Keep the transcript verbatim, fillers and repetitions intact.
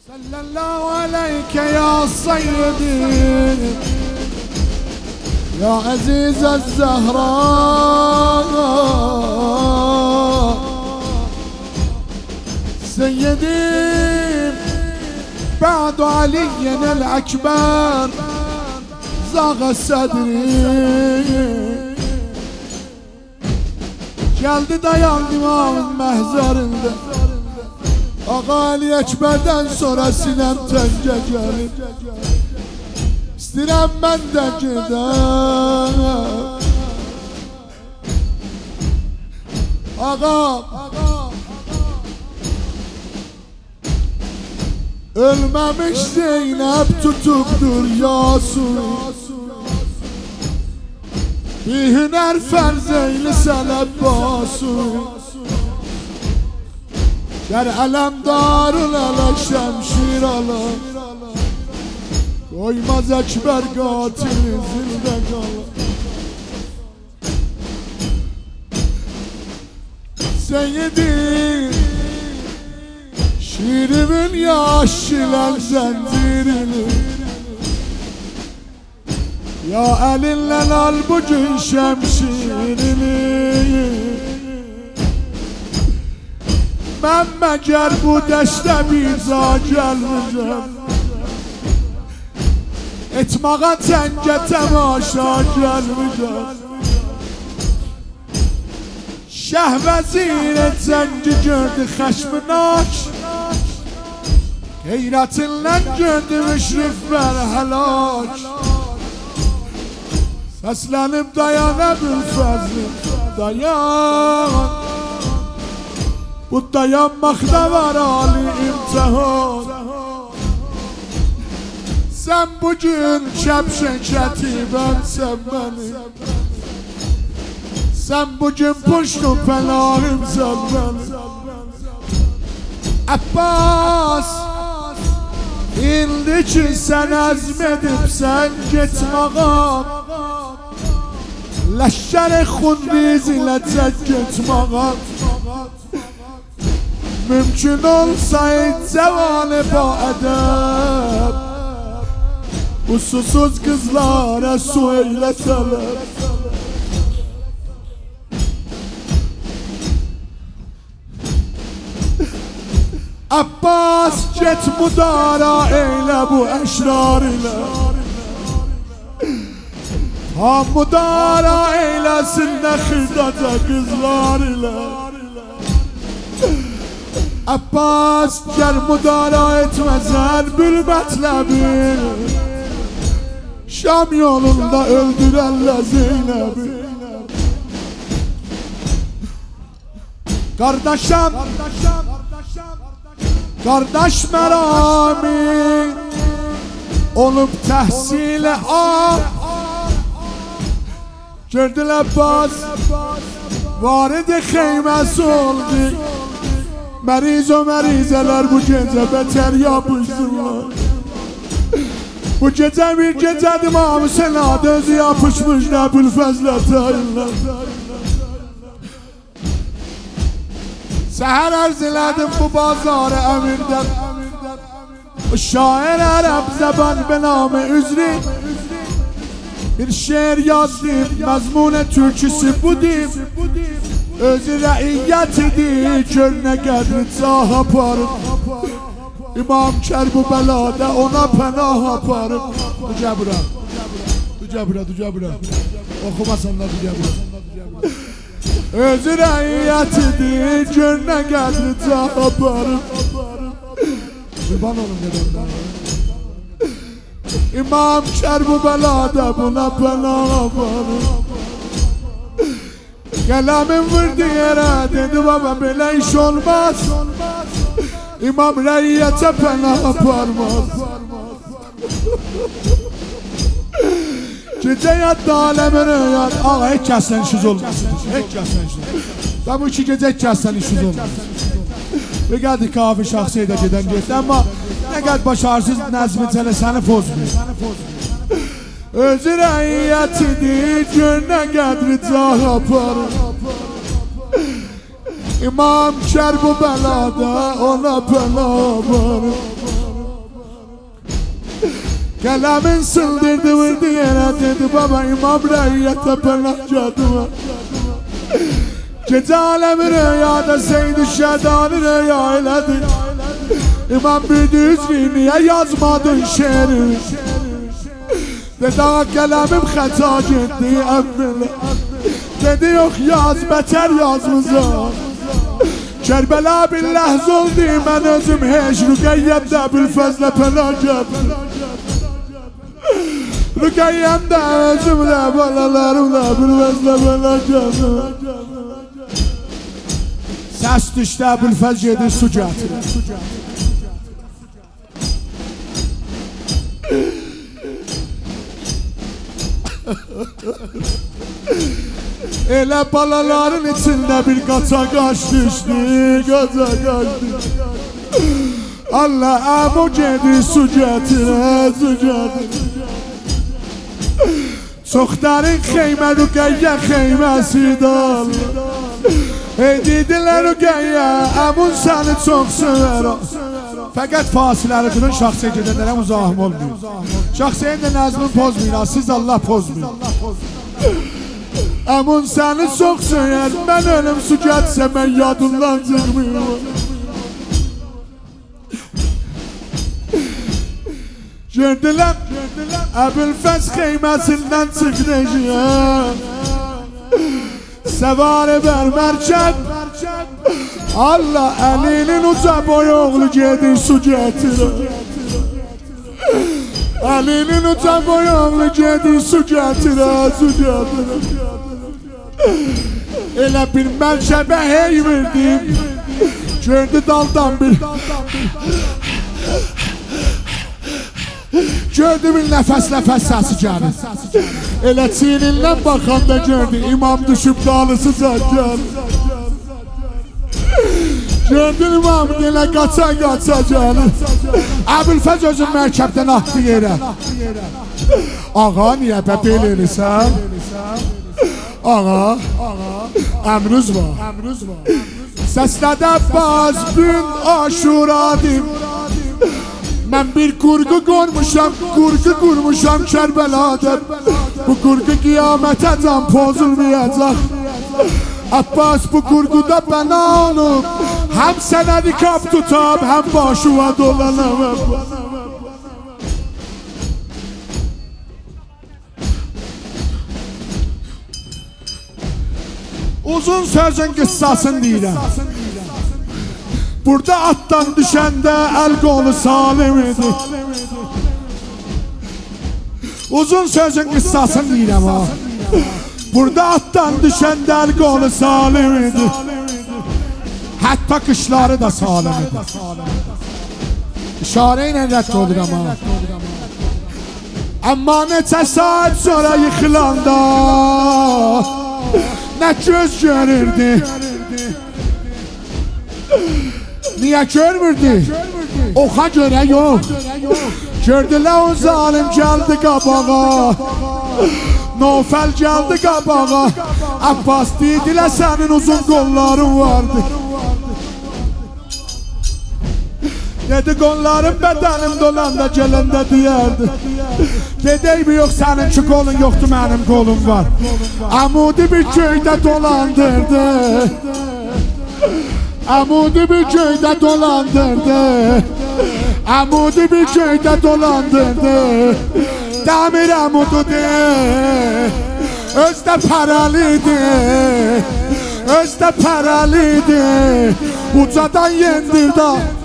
صلى الله عليك يا سيدي يا عزيز الزهراء سيدي بعد علي الأكبر زاغ صدري geldi dayandı imamın mehzarında Ağa Ali Ekber'den sonra sinem tezce gelir İstirem ben de gider Ağa ölmemiş Zeynep tutuktur Yasun Bir hüner ferz eyle seleb basun Ger elemdarul elek şemşir ala Koymaz Ekber katili zilde kala Seyyidi şiirimin yaşilen zenzirini Ya elinle al bugün şemşirini Ben meğer bu deşte biza gelmeyeceğim Etmağa tenge temaşa gelmeyeceğim Şehvezir zengi gördü xəşminak Heyretinle gördü müşrif ver helak Seslenip dayan Ebülfezlim dayan Bu dayanmakta var Ali imtihan Sen bugün kepşen ketiben sen beni Sen bugün puştun penahım sen beni Abbas İndi ki sen azmedip sen gitmağam Leşşer xundiz ile çek gitmağam Mümkün olsaydı cevanı ba edeb Bu susuz kızlara su eyleseler Abbas get mudara eyle bu eşrar ile Ha mudara eylesin nekhidaca kızlar ile Abbas ger mudara etmezen bülbetlebi Şam yolunda öldürenle Zeynep'i Kardeşim Kardeş merami Olup tehsile al Gördül Abbas Varidi kıymesi oldu Meriz o merizeler bu gece beter yapıştılar Bu gece bir gecedir İmam Senad özü yapışmış Nebülfezle tayinler Seher arziledim bu bazarı emirden Şair Arap zeban be namı üzri Bir şiir yazdım mezmun türküsü budim Özü re'iyyet idi körne gedri cah aparım İmam Kerbu belada ona penah aparım Duca bura Duca bura duca bura Okumasan da duca bura Özü re'iyyet idi körne gedri cah aparım Kurban olun dedemden İmam Kerbu belada buna penah aparım Kelamin vurdu yere dedi baba böyle iş olmaz İmam reyyete penah parmaz Gece yattı alemin yat Ağa hiç kəslen işiniz olmaz Hiç kəslen işiniz Ben bu iki gece hiç kəslen işiniz olmaz Bir gəldi kahve şahsiyede giden geçti ama Ne kadar başarısız Nəzmi Çələ səni pozmuyor Özü reyyetidir gönne qədri cah aparır İmam Kerbu belada ona bela var Qələmin sıldırdı vurdu yerə dedi baba imam rəiyyətə pənah gəldimə. Gecə aləmi rəyada Seyid-i Şədanı rəya elədi. İmam bildi üzrü niyə yazmadın şeiri. Dedi ağa qələmim xəta getdi əvvələ. Dedi yox yaz bətər yazmısan. Kərbəla bir ləhz oldu mən özüm heç Rüqəyyəmdə Əbülfəzlə pənah gəldim. Rüqəyyəmdə özümlə balalarımla Əbülfəzlə pənah gəldim. Səs düşdü Əbülfəz gedir su gətirir. Elə balaların içində bir qaça qaç düşdü, qaça qaç düşdü. Allah əmu gedir su gətirə, su gətirə. Çox dərin xeymə Rüqəyyə xeyməsidir Allah. Ey dedilər Rüqəyyə, əmun səni çox sevərəm. Fəqət fasiləri durun, şəxsiyə gedənlərəm uzahım olmuyor. Şəxsiyyənin də nəzmin pozmayın, siz Allah pozmayın. Əmun səni çox sevər, mən ölüm su gətsə mən yadımdan çıxmıyorum. Gördüləm, Əbülfəz xeyməsindən çıxdəcəyəm. Səvarı bər mərkəb, Allah əlinin uca boy oğlu gedir su gətirə. Əlinin uca boy oğlu gedir su gətirə, su gətirə. Elə bir mərkəbə hey verdim. Gördü daldan bir Gördü bir nəfəs-nəfəs səsi gəlir. Elə çiynindən baxanda gördü imam düşüb dalısıca gəlir. Gördü imam elə qaça-qaça gəlir. Əbülfəz özün mərkəbdən atdı yerə. Ağa niyə bə belə eləyirsən? Ağa, əmrüz var. Səslədə baz gün aşuradim. Mən bir qurgu qurmuşam, qurgu qurmuşam Kərbəlada. Bu qurgu qiyamətə can pozulmayacaq. Abbas bu qurguda bəna olub, həm sənədi kap tutab, həm başıva dolanam. Uzun sözün qıssasını deyirəm. Burada atdan düşəndə əl qolu salim idi. Uzun sözün qıssasını deyirəm ha. Burada atdan düşəndə əl qolu salim idi. Hətta qışları da salim idi. İşarə ilə rədd oluram ha. Amma neçə saat sonra yıxılanda nə göz görürdü. Niyə görmürdü? Oxa görə yox. Gördülər o zalim gəldi qabağa. Nofəl gəldi qabağa. Abbas dedilər sənin uzun qolların vardı. Dedi qollarım bədənim dolanda gələndə deyərdi. Gedək mi yox səninki qolun yoxdur mənim qolum var. Amudi bir köydə dolandırdı. Amudi bir köydə dolandırdı. Amudi bir köydə dolandırdı. Dəmir amududur. Özdə paralidir. Özdə paralidir. Ucadan yendir da